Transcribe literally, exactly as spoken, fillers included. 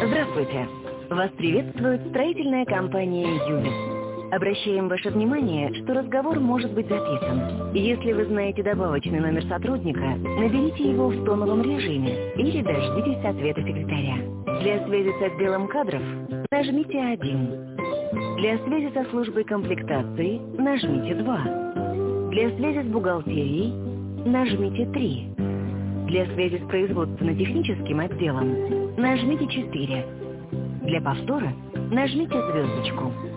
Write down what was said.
Здравствуйте! Вас приветствует строительная компания «Юнис». Обращаем ваше внимание, что разговор может быть записан. Если вы знаете добавочный номер сотрудника, наберите его в тоновом режиме или дождитесь ответа секретаря. Для связи с отделом кадров нажмите один. Для связи со службой комплектации нажмите два. Для связи с бухгалтерией нажмите три. Для связи с производственно-техническим отделом нажмите четыре. Для повтора нажмите звездочку.